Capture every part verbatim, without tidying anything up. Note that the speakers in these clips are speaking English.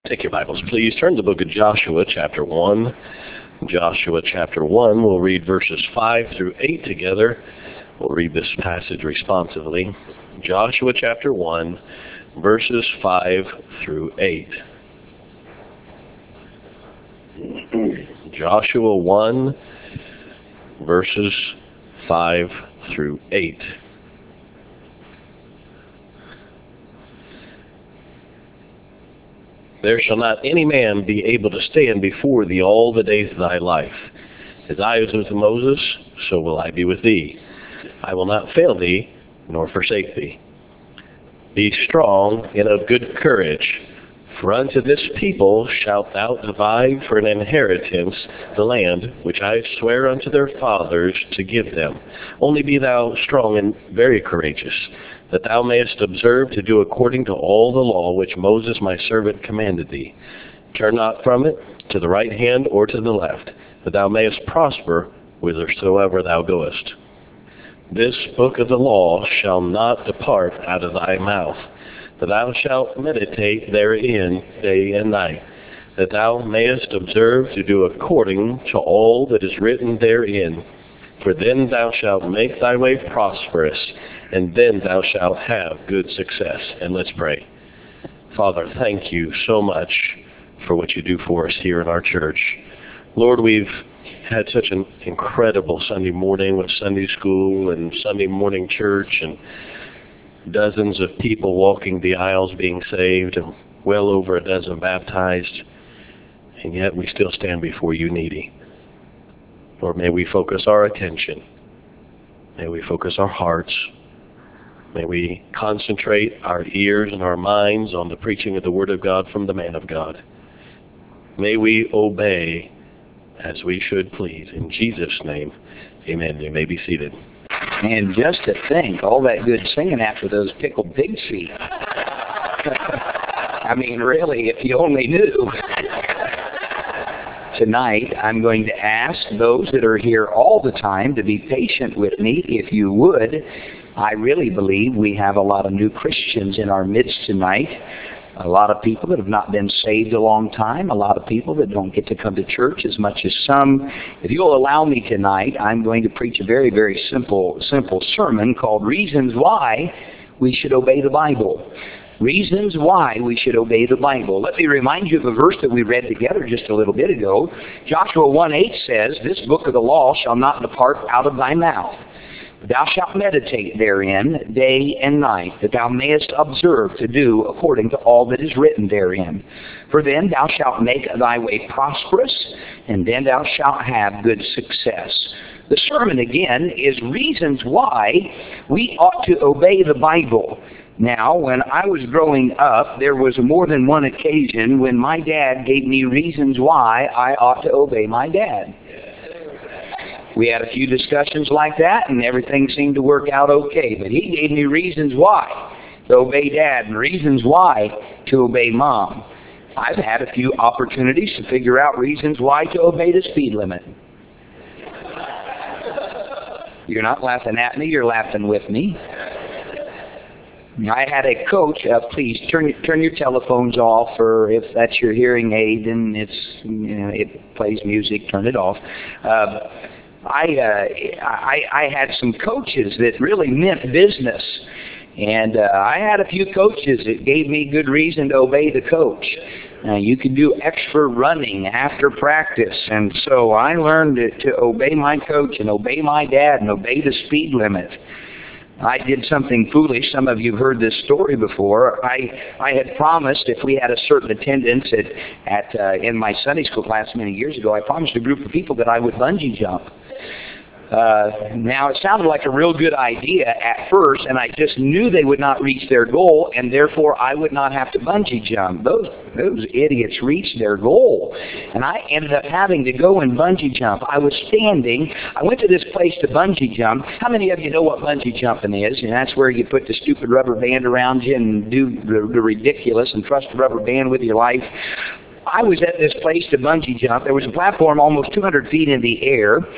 Take your Bibles, please. Turn to the book of Joshua, chapter one. Joshua, chapter one. We'll read verses five through eight together. We'll read this passage responsively. Joshua, chapter one, verses five through eight. Joshua one, verses five through eight. There shall not any man be able to stand before thee all the days of thy life. As I was with Moses, so will I be with thee. I will not fail thee, nor forsake thee. Be strong and of good courage, for unto this people shalt thou divide for an inheritance the land which I swear unto their fathers to give them. Only be thou strong and very courageous, that thou mayest observe to do according to all the law which Moses my servant commanded thee. Turn not from it to the right hand or to the left, that thou mayest prosper whithersoever thou goest. This book of the law shall not depart out of thy mouth, that thou shalt meditate therein day and night, that thou mayest observe to do according to all that is written therein. For then thou shalt make thy way prosperous, and then thou shalt have good success. And let's pray. Father, thank you so much for what you do for us here in our church. Lord, we've had such an incredible Sunday morning with Sunday school and Sunday morning church, and dozens of people walking the aisles being saved, and well over a dozen baptized, and yet we still stand before you needy. Lord, may we focus our attention. May we focus our hearts. May we concentrate our ears and our minds on the preaching of the Word of God from the man of God. May we obey as we should please. In Jesus' name, amen. You may be seated. And just to think, all that good singing after those pickled pig feet. I mean, really, if you only knew. Tonight, I'm going to ask those that are here all the time to be patient with me, if you would. I really believe we have a lot of new Christians in our midst tonight. A lot of people that have not been saved a long time. A lot of people that don't get to come to church as much as some. If you'll allow me tonight, I'm going to preach a very, very simple, simple sermon called Reasons Why We Should Obey the Bible. Reasons why we should obey the Bible. Let me remind you of a verse that we read together just a little bit ago. Joshua one eight says, This book of the law shall not depart out of thy mouth. Thou shalt meditate therein day and night, that thou mayest observe to do according to all that is written therein. For then thou shalt make thy way prosperous, and then thou shalt have good success. The sermon again is reasons why we ought to obey the Bible. Now, when I was growing up, there was more than one occasion when my dad gave me reasons why I ought to obey my dad. We had a few discussions like that, and everything seemed to work out okay. But he gave me reasons why to obey Dad and reasons why to obey Mom. I've had a few opportunities to figure out reasons why to obey the speed limit. You're not laughing at me, you're laughing with me. I had a coach, uh, please turn turn your telephones off, or if that's your hearing aid and it's, you know, it plays music, turn it off. Uh, I, uh, I I had some coaches that really meant business, and uh, I had a few coaches that gave me good reason to obey the coach. Now, you could do extra running after practice, and so I learned to, to obey my coach and obey my dad and obey the speed limit. I did something foolish. Some of you have heard this story before. I I had promised if we had a certain attendance at, at uh, in my Sunday school class many years ago, I promised a group of people that I would bungee jump. Uh, now, it sounded like a real good idea at first, and I just knew they would not reach their goal, and therefore I would not have to bungee jump. Those those idiots reached their goal, and I ended up having to go and bungee jump. I was standing. I went to this place to bungee jump. How many of you know what bungee jumping is? And that's where you put the stupid rubber band around you and do the, the ridiculous and trust the rubber band with your life. I was at this place to bungee jump. There was a platform almost two hundred feet in the air.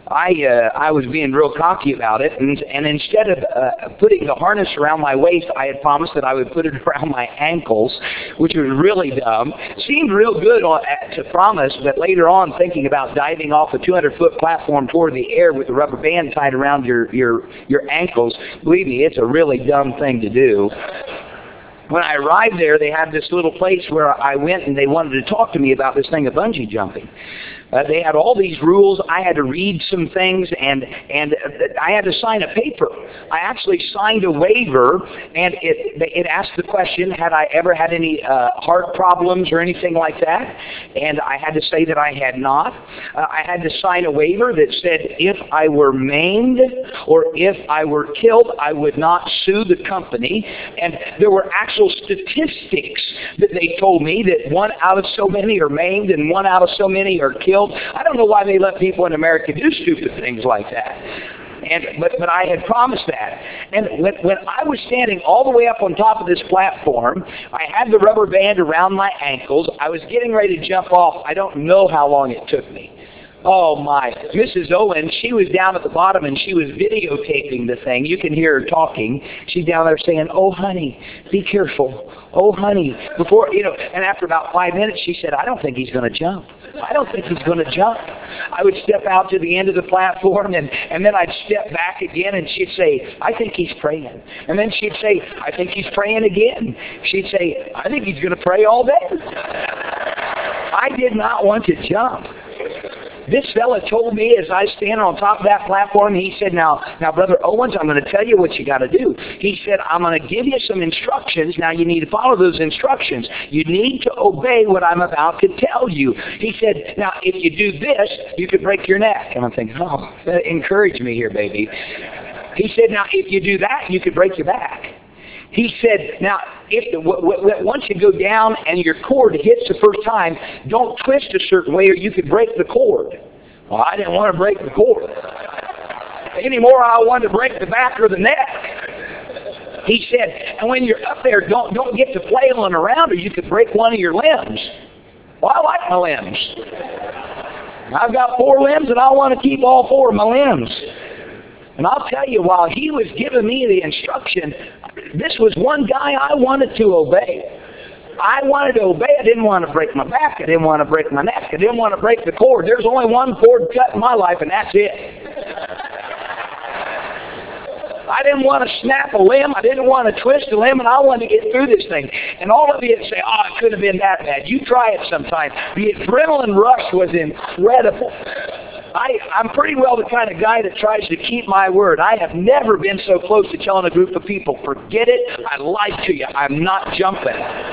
I uh, I was being real cocky about it, and, and instead of uh, putting the harness around my waist, I had promised that I would put it around my ankles, which was really dumb. Seemed real good on, to promise, but later on, thinking about diving off a two hundred foot platform toward the air with a rubber band tied around your, your, your ankles, believe me, it's a really dumb thing to do. When I arrived there, they had this little place where I went, and they wanted to talk to me about this thing of bungee jumping. Uh, they had all these rules. I had to read some things, and and I had to sign a paper. I actually signed a waiver, and it it asked the question, had I ever had any uh, heart problems or anything like that? And I had to say that I had not. Uh, I had to sign a waiver that said if I were maimed or if I were killed, I would not sue the company. And there were actual statistics that they told me that one out of so many are maimed and one out of so many are killed. I don't know why they let people in America do stupid things like that. And but but I had promised that. And when when I was standing all the way up on top of this platform, I had the rubber band around my ankles. I was getting ready to jump off. I don't know how long it took me. Oh my, Missus Owen, she was down at the bottom and she was videotaping the thing. You can hear her talking. She's down there saying, "Oh honey, be careful. Oh honey." Before, you know, and after about five minutes she said, "I don't think he's going to jump. I don't think he's going to jump." I would step out to the end of the platform, and, and then I'd step back again, and she'd say, "I think he's praying." And then she'd say, "I think he's praying again." She'd say, "I think he's going to pray all day." I did not want to jump. This fella told me as I stand on top of that platform, he said, now, now, Brother Owens, I'm going to tell you what you got to do. He said, I'm going to give you some instructions. Now, you need to follow those instructions. You need to obey what I'm about to tell you. He said, now, if you do this, you could break your neck. And I'm thinking, oh, encourage me here, baby. He said, now, if you do that, you could break your back. He said, now, if the, w- w- once you go down and your cord hits the first time, don't twist a certain way or you could break the cord. Well, I didn't want to break the cord. Anymore, I wanted to break the back or the neck. He said, and when you're up there, don't, don't get to flailing around or you could break one of your limbs. Well, I like my limbs. I've got four limbs and I want to keep all four of my limbs. And I'll tell you, while he was giving me the instruction, this was one guy I wanted to obey. I wanted to obey. I didn't want to break my back. I didn't want to break my neck. I didn't want to break the cord. There's only one cord cut in my life, and that's it. I didn't want to snap a limb. I didn't want to twist a limb, and I wanted to get through this thing. And all of you say, oh, it could have been that bad. You try it sometime. The adrenaline rush was incredible. I, I'm pretty well the kind of guy that tries to keep my word. I have never been so close to telling a group of people, forget it, I lied to you, I'm not jumping.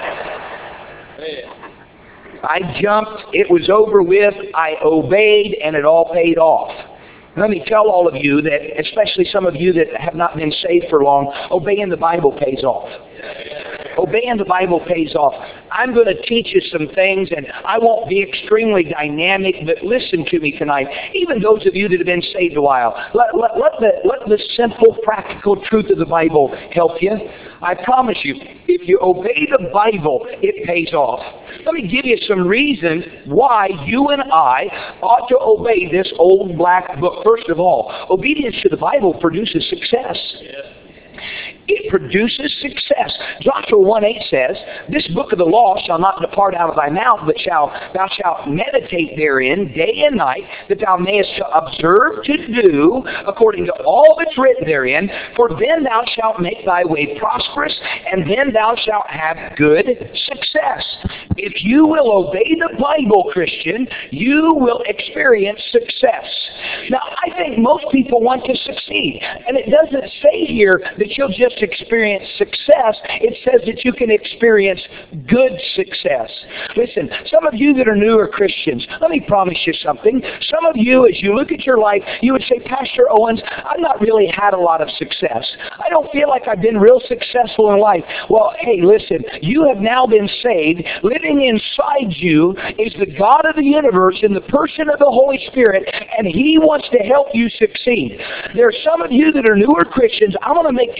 I jumped, it was over with, I obeyed, and it all paid off. Let me tell all of you that, especially some of you that have not been saved for long, obeying the Bible pays off. Obeying the Bible pays off. I'm going to teach you some things, and I won't be extremely dynamic, but listen to me tonight. Even those of you that have been saved a while, let, let, let, the, let the simple, practical truth of the Bible help you. I promise you, if you obey the Bible, it pays off. Let me give you some reasons why you and I ought to obey this old black book. First of all, obedience to the Bible produces success. It produces success. Joshua one eight says, this book of the law shall not depart out of thy mouth, but shall thou shalt meditate therein day and night, that thou mayest observe to do according to all that's written therein, for then thou shalt make thy way prosperous, and then thou shalt have good success. If you will obey the Bible, Christian, you will experience success. Now, I think most people want to succeed, and it doesn't say here that you'll just experience success. It says that you can experience good success. Listen, some of you that are newer Christians, let me promise you something. Some of you, as you look at your life, you would say, Pastor Owens, I've not really had a lot of success. I don't feel like I've been real successful in life. Well, hey, listen, you have now been saved. Living inside you is the God of the universe in the person of the Holy Spirit, and He wants to help you succeed. There are some of you that are newer Christians. I want to make you a promise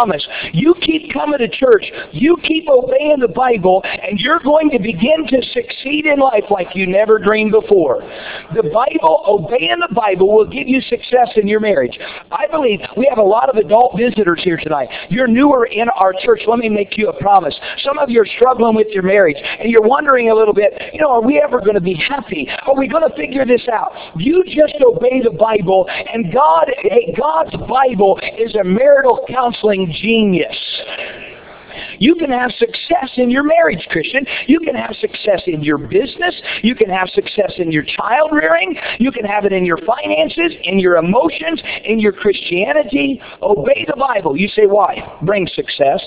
promise. You keep coming to church. You keep obeying the Bible, and you're going to begin to succeed in life like you never dreamed before. The Bible, obeying the Bible, will give you success in your marriage. I believe we have a lot of adult visitors here tonight. You're newer in our church. Let me make you a promise. Some of you are struggling with your marriage, and you're wondering a little bit, you know, are we ever going to be happy? Are we going to figure this out? You just obey the Bible, and God, hey, God's Bible is a marital counseling genius. You can have success in your marriage, Christian. You can have success in your business. You can have success in your child rearing. You can have it in your finances, in your emotions, in your Christianity. Obey the Bible. You say, why? Brings success.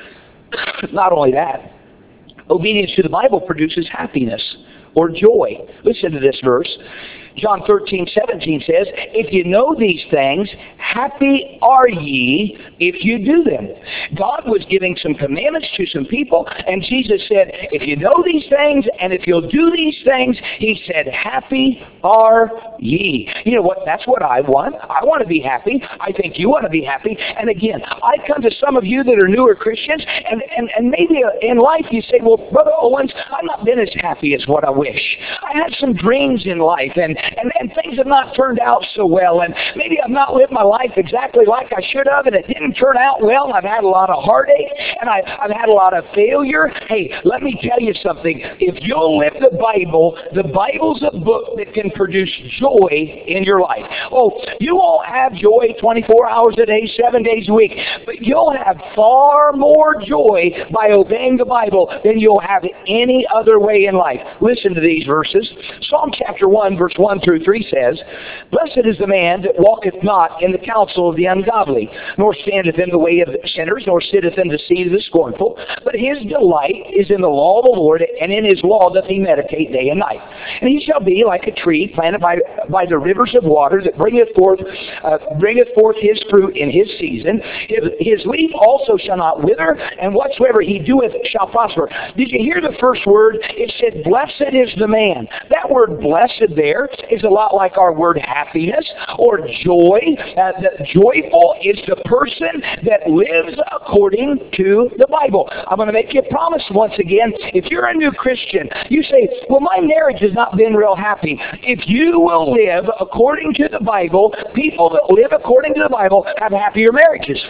Not only that, obedience to the Bible produces happiness or joy. Listen to this verse. John thirteen seventeen says, if you know these things, happy are ye if you do them. God was giving some commandments to some people, and Jesus said, if you know these things, and if you'll do these things, he said, happy are ye. You know what? That's what I want. I want to be happy. I think you want to be happy. And again, I come to some of you that are newer Christians, and, and, and maybe in life you say, well, Brother Owens, I've not been as happy as what I wish. I had some dreams in life, and And, and things have not turned out so well, and maybe I've not lived my life exactly like I should have, and it didn't turn out well, and I've had a lot of heartache, and I, I've had a lot of failure. Hey, let me tell you something. If you'll live the Bible, the Bible's a book that can produce joy in your life. Oh, you won't have joy twenty-four hours a day, seven days a week, but you'll have far more joy by obeying the Bible than you'll have any other way in life. Listen to these verses. Psalm chapter one, verse one through three says, blessed is the man that walketh not in the counsel of the ungodly, nor standeth in the way of sinners, nor sitteth in the seat of the scornful, but his delight is in the law of the Lord, and in his law doth he meditate day and night. And he shall be like a tree planted by, by the rivers of water that bringeth forth, uh, bringeth forth his fruit in his season. His, his leaf also shall not wither, and whatsoever he doeth shall prosper. Did you hear the first word? It said, blessed is the man. That word blessed there is a lot like our word happiness or joy. Uh, the joyful is the person that lives according to the Bible. I'm going to make you a promise once again. If you're a new Christian, you say, well, my marriage has not been real happy. If you will live according to the Bible, people that live according to the Bible have happier marriages.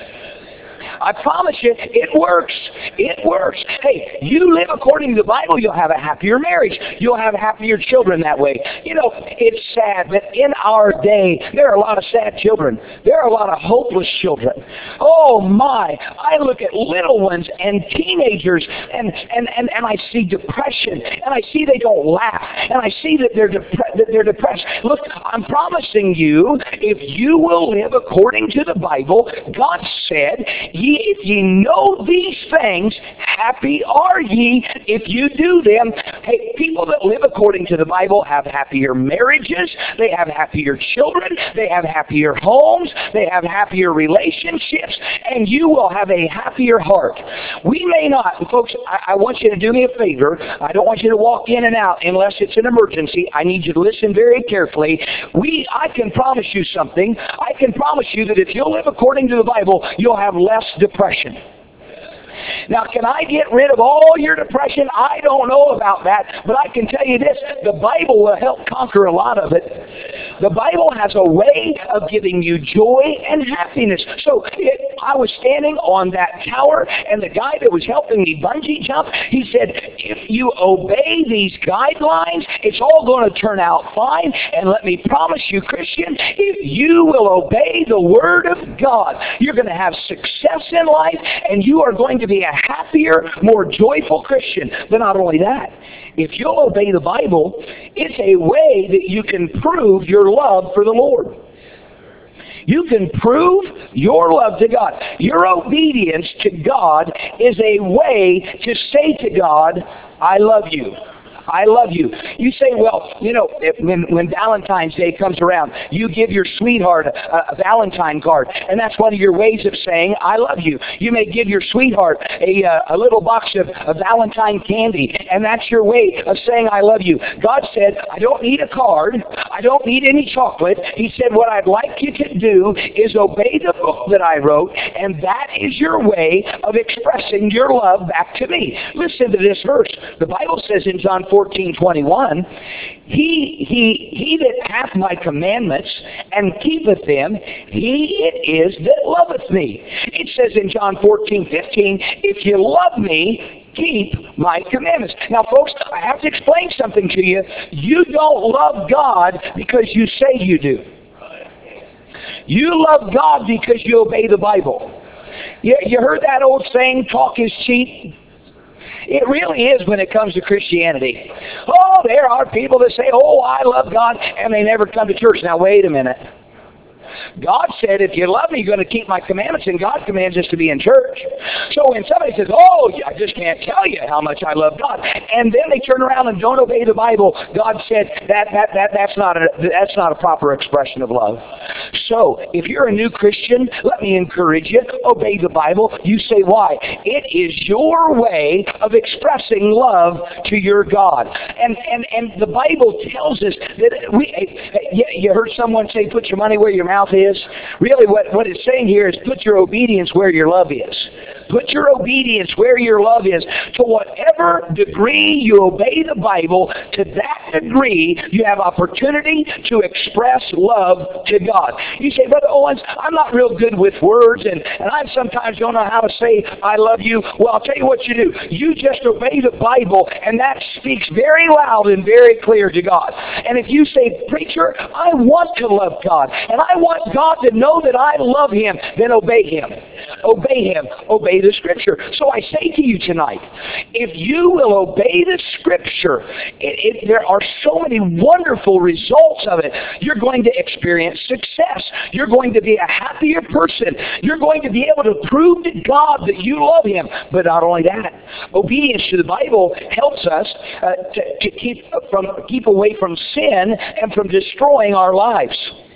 I promise you, it works. It works. Hey, you live according to the Bible, you'll have a happier marriage. You'll have happier children that way. You know, it's sad, but in our day, there are a lot of sad children. There are a lot of hopeless children. Oh my, I look at little ones and teenagers, and, and, and, and I see depression, and I see they don't laugh, and I see that they're, depre- that they're depressed. Look, I'm promising you, if you will live according to the Bible, God said, ye, if ye know these things, happy are ye if you do them. Hey, people that live according to the Bible have happier marriages, they have happier children, they have happier homes, they have happier relationships, and you will have a happier heart. We may not, and folks, I, I want you to do me a favor. I don't want you to walk in and out unless it's an emergency. I need you to listen very carefully. We, I can promise you something. I can promise you that if you'll live according to the Bible, you'll have less depression. Now, can I get rid of all your depression? I don't know about that, but I can tell you this, the Bible will help conquer a lot of it. The Bible has a way of giving you joy and happiness. So it, I was standing on that tower, and the guy that was helping me bungee jump, he said, if you obey these guidelines, it's all going to turn out fine. And let me promise you, Christian, if you will obey the Word of God, you're going to have success in life, and you are going to be a happier, more joyful Christian. But not only that, if you'll obey the Bible, it's a way that you can prove your love for the Lord. You can prove your love to God. Your obedience to God is a way to say to God, I love you. I love you. You say, well, you know, if, when, when Valentine's Day comes around, you give your sweetheart a, a Valentine card, and that's one of your ways of saying, I love you. You may give your sweetheart a, a, a little box of, of Valentine candy, and that's your way of saying, I love you. God said, I don't need a card. I don't need any chocolate. He said, what I'd like you to do is obey the book that I wrote, and that is your way of expressing your love back to me. Listen to this verse. The Bible says in John fourteen twenty-one, He, he, he that hath my commandments and keepeth them, he it is that loveth me. It says in John fourteen fifteen, if you love me, keep my commandments. Now, folks, I have to explain something to you. You don't love God because you say you do. You love God because you obey the Bible. You, you heard that old saying, talk is cheap? It really is when it comes to Christianity. Oh, there are people that say, oh, I love God, and they never come to church. Now, wait a minute. God said, if you love me, you're going to keep my commandments, and God commands us to be in church. So when somebody says, oh, I just can't tell you how much I love God, and then they turn around and don't obey the Bible, God said, that, that, that, that's, not a, that's not a proper expression of love. So if you're a new Christian, let me encourage you, obey the Bible. You say, why? It is your way of expressing love to your God. And, and, and the Bible tells us that we, you heard someone say, put your money where your mouth is. Really what, what it's saying here is put your obedience where your love is. Put your obedience where your love is. To whatever degree you obey the Bible, to that degree you have opportunity to express love to God. You say, Brother Owens, I'm not real good with words, and, and I sometimes don't know how to say I love you. Well, I'll tell you what you do. You just obey the Bible, and that speaks very loud and very clear to God. And if you say, preacher, I want to love God, and I want God to know that I love Him, then obey Him. Obey Him. Obey the Scripture. So I say to you tonight, if you will obey the Scripture, it, it, there are so many wonderful results of it. You're going to experience success. You're going to be a happier person. You're going to be able to prove to God that you love Him. But not only that, obedience to the Bible helps us uh, to, to keep from keep away from sin and from destroying our lives.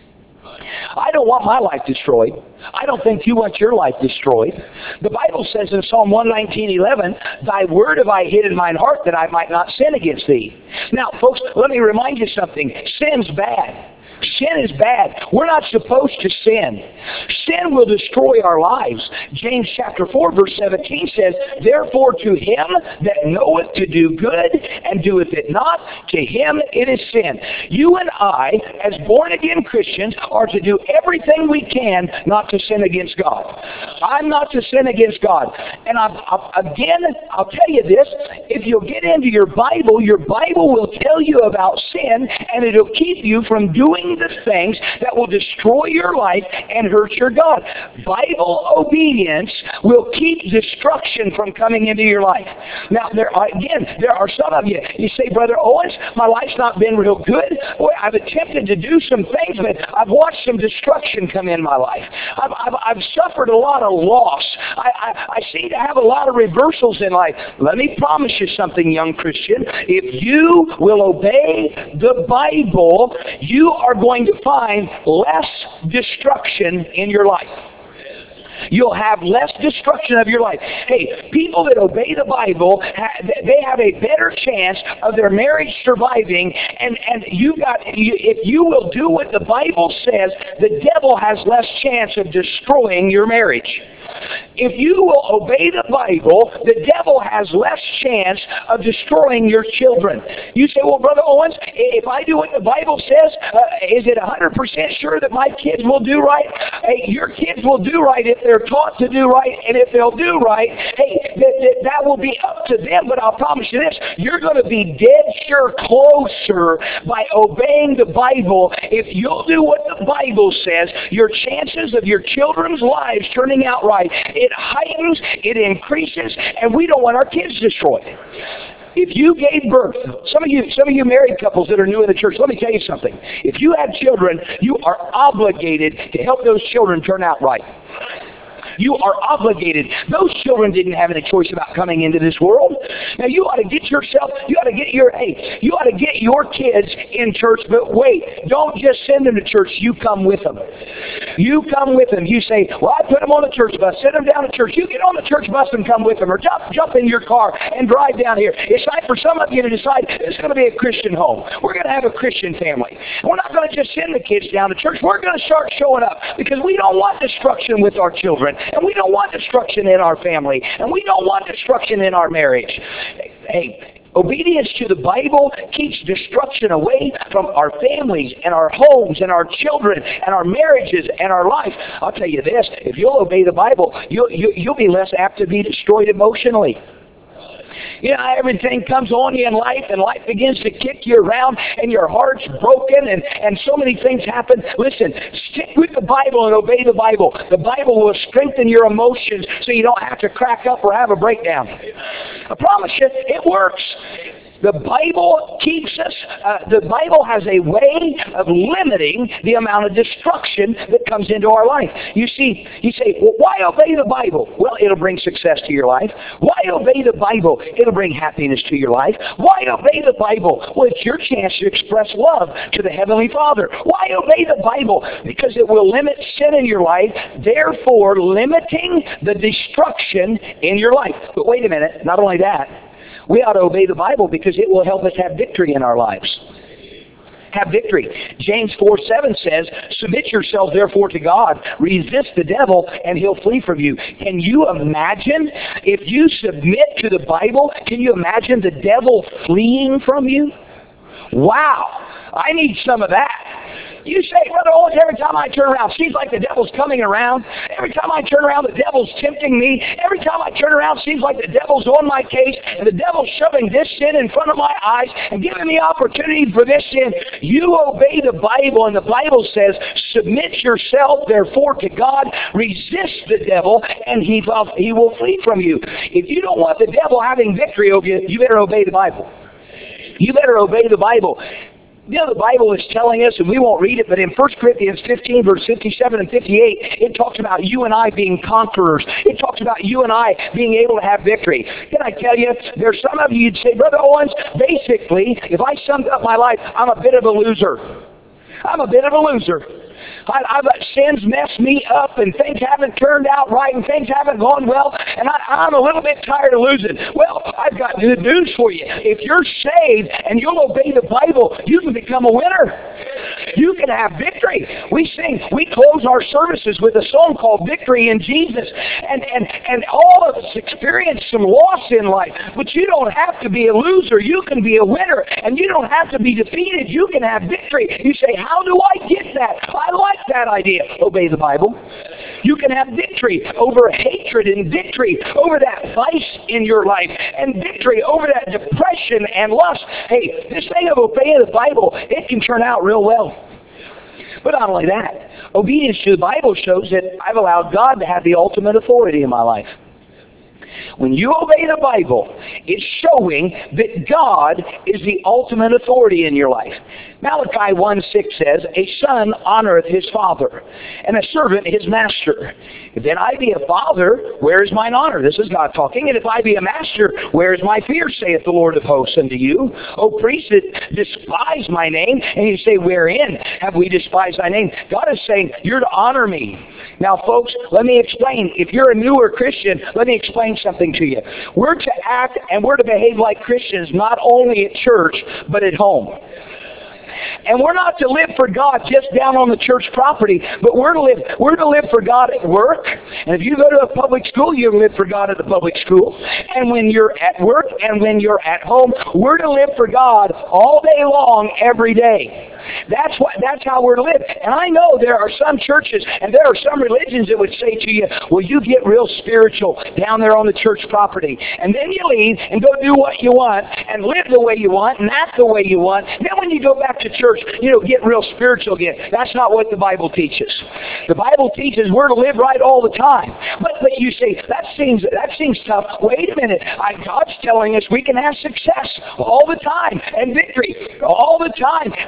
I don't want my life destroyed. I don't think you want your life destroyed. The Bible says in Psalm one nineteen eleven, thy word have I hid in mine heart that I might not sin against thee. Now, folks, let me remind you something. Sin's bad. Sin is bad. We're not supposed to sin. Sin will destroy our lives. James chapter four verse seventeen says, therefore to him that knoweth to do good and doeth it not, to him it is sin. You and I, as born-again Christians, are to do everything we can not to sin against God. I'm not to sin against God. And I'm, I'm, again, I'll tell you this, if you'll get into your Bible, your Bible will tell you about sin, and it'll keep you from doing the things that will destroy your life and hurt your God. Bible obedience will keep destruction from coming into your life. Now, there are, again, there are some of you, you say, Brother Owens, my life's not been real good. Boy, I've attempted to do some things, but I've watched some destruction come in my life. I've, I've, I've suffered a lot of loss. I, I, I seem to have a lot of reversals in life. Let me promise you something, young Christian. If you will obey the Bible, you are going to find less destruction in your life. You'll have less destruction of your life. Hey, people that obey the Bible, they have a better chance of their marriage surviving. And, and you got, if you will do what the Bible says, the devil has less chance of destroying your marriage. If you will obey the Bible, the devil has less chance of destroying your children. You say, well, Brother Owens, if I do what the Bible says, uh, is it one hundred percent sure that my kids will do right? Hey, your kids will do right if they're taught to do right, and if they'll do right, hey, that, that, that will be up to them. But I'll promise you this, you're going to be dead sure closer by obeying the Bible. If you'll do what the Bible says, your chances of your children's lives turning out right, it heightens, it increases, and we don't want our kids destroyed. If you gave birth, some of you some of you married couples that are new in the church, let me tell you something. If you have children, you are obligated to help those children turn out right. You are obligated. Those children didn't have any choice about coming into this world. Now you ought to get yourself, you ought to get your, hey, you ought to get your kids in church, but wait, don't just send them to church, you come with them. You come with them. You say, well, I put them on the church bus, send them down to church. You get on the church bus and come with them, or jump, jump in your car and drive down here. It's time for some of you to decide it's going to be a Christian home. We're going to have a Christian family. We're not going to just send the kids down to church. We're going to start showing up because we don't want destruction with our children, and we don't want destruction in our family, and we don't want destruction in our marriage. Hey, obedience to the Bible keeps destruction away from our families and our homes and our children and our marriages and our life. I'll tell you this, if you'll obey the Bible, you'll, you, you'll be less apt to be destroyed emotionally. You know, everything comes on you in life, and life begins to kick you around, and your heart's broken, and, and so many things happen. Listen, stick with the Bible and obey the Bible. The Bible will strengthen your emotions so you don't have to crack up or have a breakdown. I promise you, it works. The Bible keeps us, uh, the Bible has a way of limiting the amount of destruction that comes into our life. You see, you say, well, why obey the Bible? Well, it'll bring success to your life. Why obey the Bible? It'll bring happiness to your life. Why obey the Bible? Well, it's your chance to express love to the Heavenly Father. Why obey the Bible? Because it will limit sin in your life, therefore limiting the destruction in your life. But wait a minute, not only that, we ought to obey the Bible because it will help us have victory in our lives. Have victory. James four seven says, submit yourselves therefore to God, resist the devil, and he'll flee from you. Can you imagine if you submit to the Bible, can you imagine the devil fleeing from you? Wow, I need some of that. You say, Brother Owens, every time I turn around, seems like the devil's coming around. Every time I turn around, the devil's tempting me. Every time I turn around, seems like the devil's on my case, and the devil's shoving this sin in front of my eyes and giving me opportunity for this sin. You obey the Bible, and the Bible says, submit yourself, therefore, to God. Resist the devil, and he, he will flee from you. If you don't want the devil having victory over you, you better obey the Bible. You better obey the Bible. You know, the Bible is telling us, and we won't read it, but in First Corinthians fifteen, verse fifty-seven and fifty-eight, it talks about you and I being conquerors. It talks about you and I being able to have victory. Can I tell you, there's some of you, you'd say, Brother Owens, basically, if I summed up my life, I'm a bit of a loser. I'm a bit of a loser. I, I've got sins messed me up, and things haven't turned out right, and things haven't gone well, and I, I'm a little bit tired of losing. Well, I've got good news for you. If you're saved and you'll obey the Bible, you can become a winner. You can have victory. We sing, we close our services with a song called Victory in Jesus, and, and, and all of us experience some loss in life, but you don't have to be a loser. You can be a winner, and you don't have to be defeated. You can have victory. You say, how do I get that? I like that idea. Obey the Bible. You can have victory over hatred, and victory over that vice in your life, and victory over that depression and lust. Hey, this thing of obeying the Bible, it can turn out real well. But not only that, obedience to the Bible shows that I've allowed God to have the ultimate authority in my life. When you obey the Bible, it's showing that God is the ultimate authority in your life. Malachi one six says, a son honoreth his father, and a servant his master. If then I be a father, where is mine honor? This is God talking. And if I be a master, where is my fear, saith the Lord of hosts unto you? O priests that despise my name. And you say, wherein have we despised thy name? God is saying, you're to honor me. Now, folks, let me explain. If you're a newer Christian, let me explain something to you. We're to act and we're to behave like Christians, not only at church, but at home. And we're not to live for God just down on the church property, but we're to live, we're to live for God at work. And if you go to a public school, you live for God at the public school. And when you're at work and when you're at home, we're to live for God all day long, every day. That's what. That's how we're to live. And I know there are some churches and there are some religions that would say to you, well, you get real spiritual down there on the church property. And then you leave and go do what you want and live the way you want and act the way you want. Then when you go back to church, you know, get real spiritual again. That's not what the Bible teaches. The Bible teaches we're to live right all the time. But, but you say, that seems that seems tough. Wait a minute. I, God's telling us we can have success all the time and victory all the time. We can have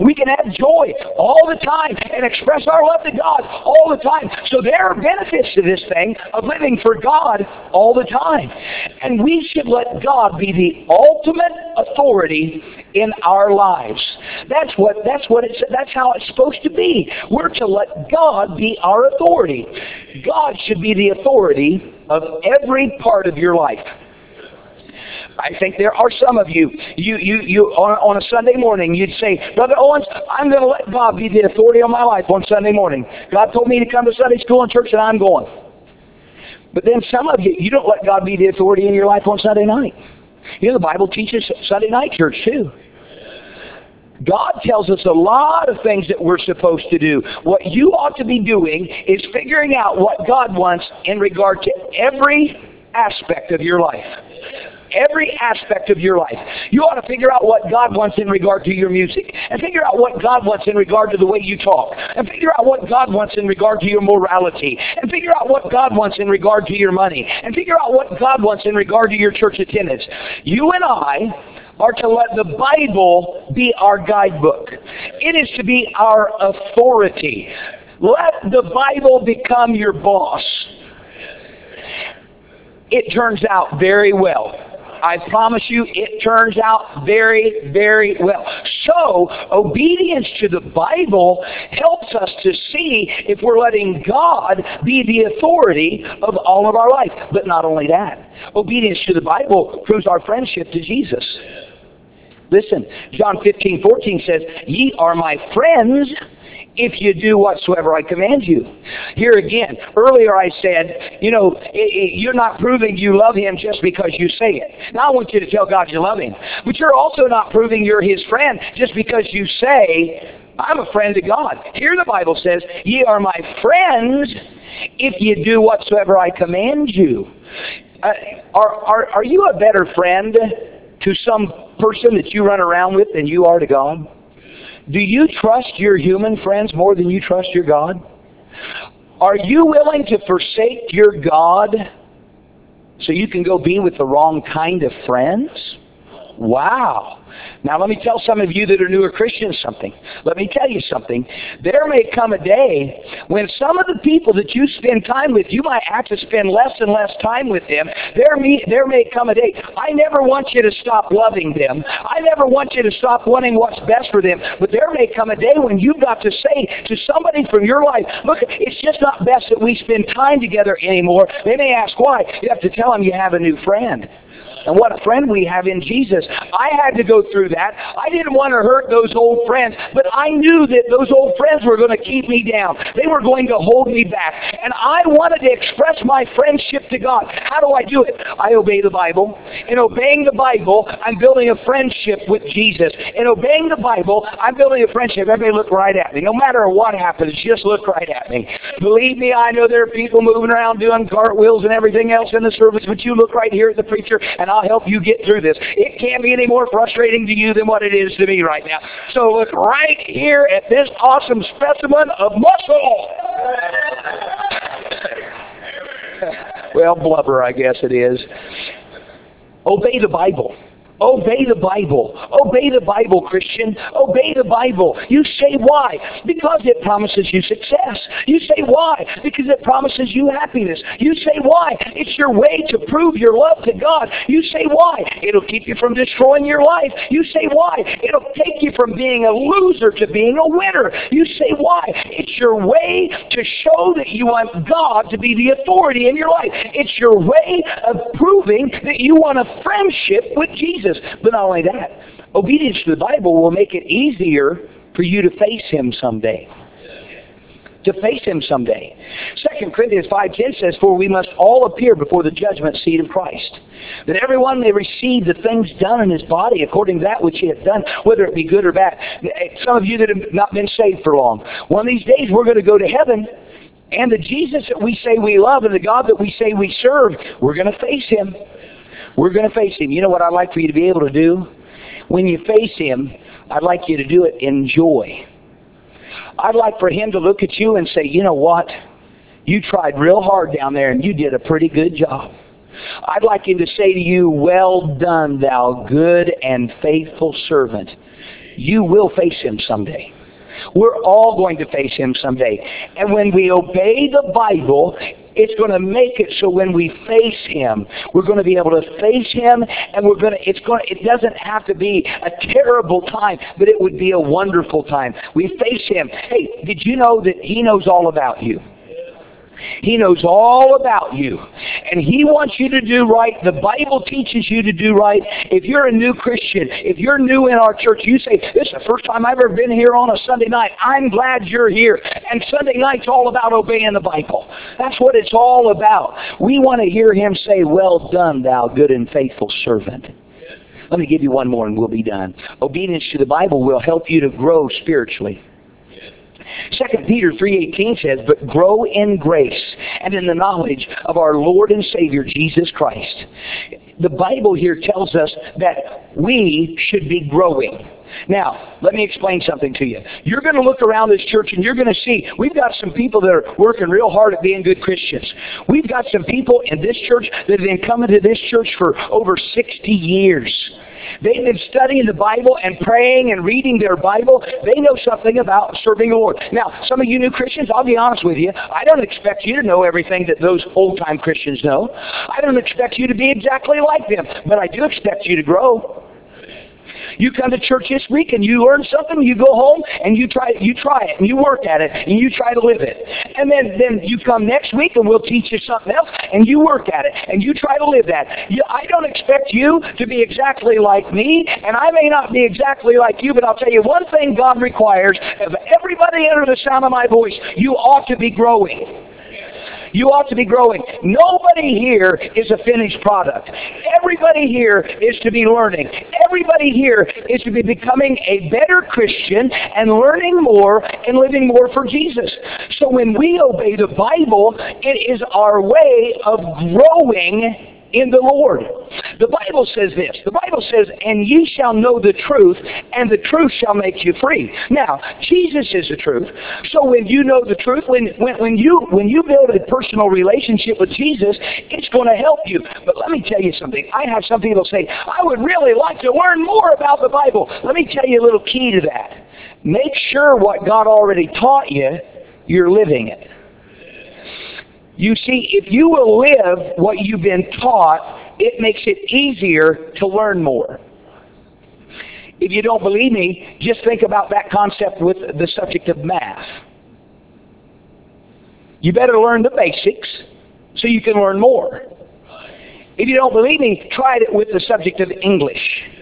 have joy all the time and express our love to God all the time. So there are benefits to this thing of living for God all the time. And we should let God be the ultimate authority in our lives. That's what that's what it's that's how it's supposed to be. We're to let God be our authority. God should be the authority of every part of your life. I think there are some of you, you, you, you on, on a Sunday morning, you'd say, Brother Owens, I'm going to let God be the authority of my life on Sunday morning. God told me to come to Sunday school and church, and I'm going. But then some of you, you don't let God be the authority in your life on Sunday night. You know, the Bible teaches Sunday night church too. God tells us a lot of things that we're supposed to do. What you ought to be doing is figuring out what God wants in regard to every aspect of your life. Every aspect of your life. You ought to figure out what God wants in regard to your music. And figure out what God wants in regard to the way you talk. And figure out what God wants in regard to your morality. And figure out what God wants in regard to your money. And figure out what God wants in regard to your church attendance. You and I are to let the Bible be our guidebook. It is to be our authority. Let the Bible become your boss. It turns out very well. I promise you, it turns out very, very well. So, obedience to the Bible helps us to see if we're letting God be the authority of all of our life. But not only that, obedience to the Bible proves our friendship to Jesus. Listen, John fifteen fourteen says, "Ye are my friends if you do whatsoever I command you." Here again, earlier I said, you know, it, it, you're not proving you love Him just because you say it. Now I want you to tell God you love Him. But you're also not proving you're His friend just because you say, I'm a friend to God. Here the Bible says, "Ye are my friends if you do whatsoever I command you." Uh, are, are, are you a better friend to some person that you run around with than you are to God? Do you trust your human friends more than you trust your God? Are you willing to forsake your God so you can go be with the wrong kind of friends? Wow. Now let me tell some of you that are newer Christians something. Let me tell you something. There may come a day when some of the people that you spend time with, you might have to spend less and less time with them. There may, there may come a day. I never want you to stop loving them. I never want you to stop wanting what's best for them. But there may come a day when you've got to say to somebody from your life, look, it's just not best that we spend time together anymore. They may ask why. You have to tell them you have a new friend. And what a friend we have in Jesus. I had to go through that. I didn't want to hurt those old friends, but I knew that those old friends were going to keep me down. They were going to hold me back. And I wanted to express my friendship to God. How do I do it? I obey the Bible. In obeying the Bible, I'm building a friendship with Jesus. In obeying the Bible, I'm building a friendship. Everybody look right at me. No matter what happens, just look right at me. Believe me, I know there are people moving around doing cartwheels and everything else in the service, but you look right here at the preacher, and I'll help you get through this. It can't be any more frustrating to you than what it is to me right now. So look right here at this awesome specimen of muscle. Well, blubber, I guess it is. Obey the Bible. Obey the Bible. Obey the Bible, Christian. Obey the Bible. You say why? Because it promises you success. You say why? Because it promises you happiness. You say why? It's your way to prove your love to God. You say why? It'll keep you from destroying your life. You say why? It'll take you from being a loser to being a winner. You say why? It's your way to show that you want God to be the authority in your life. It's your way of proving that you want a friendship with Jesus. But not only that, obedience to the Bible will make it easier for you to face Him someday. To face Him someday. Second Corinthians five ten says, "For we must all appear before the judgment seat of Christ, that everyone may receive the things done in his body according to that which he hath done, whether it be good or bad." Some of you that have not been saved for long, one of these days we're going to go to heaven, and the Jesus that we say we love and the God that we say we serve, we're going to face Him. We're going to face Him. You know what I'd like for you to be able to do? When you face Him, I'd like you to do it in joy. I'd like for Him to look at you and say, you know what? You tried real hard down there and you did a pretty good job. I'd like Him to say to you, well done, thou good and faithful servant. You will face Him someday. We're all going to face Him someday. And when we obey the Bible, it's going to make it so when we face Him, we're going to be able to face Him, and we're going to, it's going to, it doesn't have to be a terrible time, but it would be a wonderful time. We face Him. Hey, did you know that He knows all about you? He knows all about you. And He wants you to do right. The Bible teaches you to do right. If you're a new Christian, if you're new in our church, you say, this is the first time I've ever been here on a Sunday night. I'm glad you're here. And Sunday night's all about obeying the Bible. That's what it's all about. We want to hear Him say, well done, thou good and faithful servant. Let me give you one more and we'll be done. Obedience to the Bible will help you to grow spiritually. Second Peter three eighteen says, but grow in grace and in the knowledge of our Lord and Savior Jesus Christ. The Bible here tells us that we should be growing. Now, let me explain something to you. You're going to look around this church and you're going to see we've got some people that are working real hard at being good Christians. We've got some people in this church that have been coming to this church for over sixty years. They've been studying the Bible and praying and reading their Bible. They know something about serving the Lord. Now, some of you new Christians, I'll be honest with you, I don't expect you to know everything that those old-time Christians know. I don't expect you to be exactly like them, but I do expect you to grow. You come to church this week and you learn something, you go home and you try you try it and you work at it and you try to live it. And then, then you come next week and we'll teach you something else and you work at it and you try to live that. You, I don't expect you to be exactly like me, and I may not be exactly like you, but I'll tell you one thing God requires of everybody under the sound of my voice: you ought to be growing. You ought to be growing. Nobody here is a finished product. Everybody here is to be learning. Everybody here is to be becoming a better Christian and learning more and living more for Jesus. So when we obey the Bible, it is our way of growing in the Lord. The Bible says this. The Bible says, and ye shall know the truth, and the truth shall make you free. Now, Jesus is the truth. So when you know the truth, when, when, when, you, when you build a personal relationship with Jesus, it's going to help you. But let me tell you something. I have some people say, I would really like to learn more about the Bible. Let me tell you a little key to that. Make sure what God already taught you, you're living it. You see, if you will live what you've been taught, it makes it easier to learn more. If you don't believe me, just think about that concept with the subject of math. You better learn the basics so you can learn more. If you don't believe me, try it with the subject of English.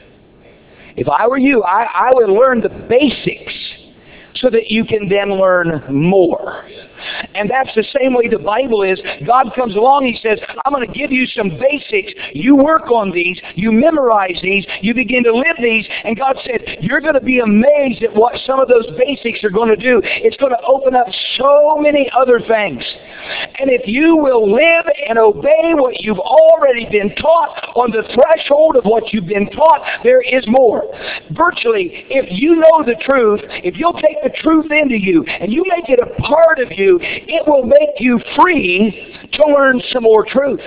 If I were you, I, I would learn the basics so that you can then learn more. And that's the same way the Bible is. God comes along, He says, I'm going to give you some basics. You work on these. You memorize these. You begin to live these. And God said, you're going to be amazed at what some of those basics are going to do. It's going to open up so many other things. And if you will live and obey what you've already been taught, on the threshold of what you've been taught, there is more. Virtually, if you know the truth, if you'll take the truth into you and you make it a part of you, it will make you free to learn some more truth.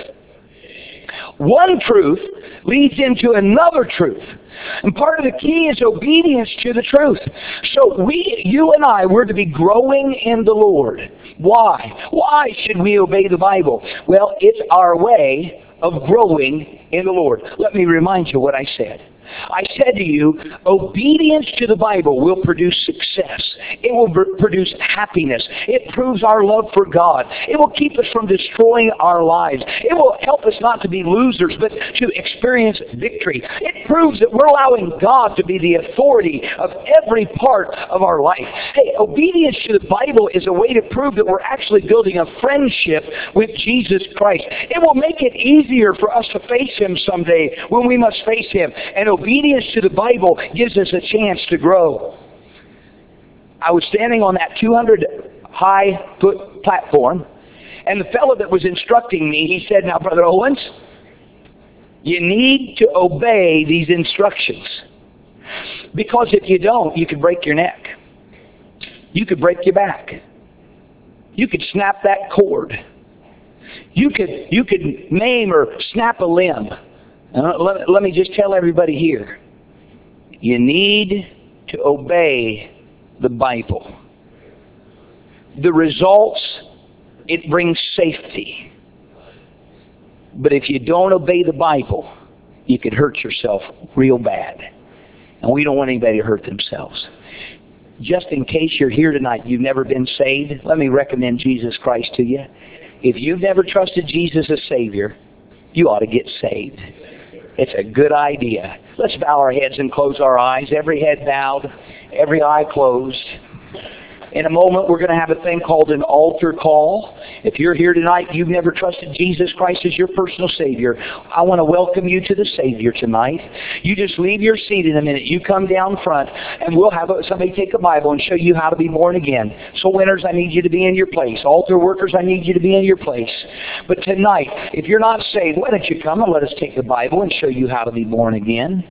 One truth leads into another truth. And part of the key is obedience to the truth. So we, you and I, we're to be growing in the Lord. Why? Why should we obey the Bible? Well, it's our way of growing in the Lord. Let me remind you what I said. I said to you, obedience to the Bible will produce success. It will produce happiness. It proves our love for God. It will keep us from destroying our lives. It will help us not to be losers, but to experience victory. It proves that we're allowing God to be the authority of every part of our life. Hey, obedience to the Bible is a way to prove that we're actually building a friendship with Jesus Christ. It will make it easier for us to face Him someday when we must face Him. And obedience to the Bible gives us a chance to grow. I was standing on that two hundred high foot platform, and the fellow that was instructing me, he said, now, Brother Owens, you need to obey these instructions. Because if you don't, you could break your neck. You could break your back. You could snap that cord. You could, you could maim or snap a limb. Uh, let, let me just tell everybody here, you need to obey the Bible. The results, it brings safety. But if you don't obey the Bible, you could hurt yourself real bad. And we don't want anybody to hurt themselves. Just in case you're here tonight, you've never been saved, let me recommend Jesus Christ to you. If you've never trusted Jesus as Savior, you ought to get saved. It's a good idea. Let's bow our heads and close our eyes. Every head bowed, every eye closed. In a moment, we're going to have a thing called an altar call. If you're here tonight, you've never trusted Jesus Christ as your personal Savior, I want to welcome you to the Savior tonight. You just leave your seat in a minute. You come down front, and we'll have somebody take a Bible and show you how to be born again. So winners, I need you to be in your place. Altar workers, I need you to be in your place. But tonight, if you're not saved, why don't you come and let us take the Bible and show you how to be born again.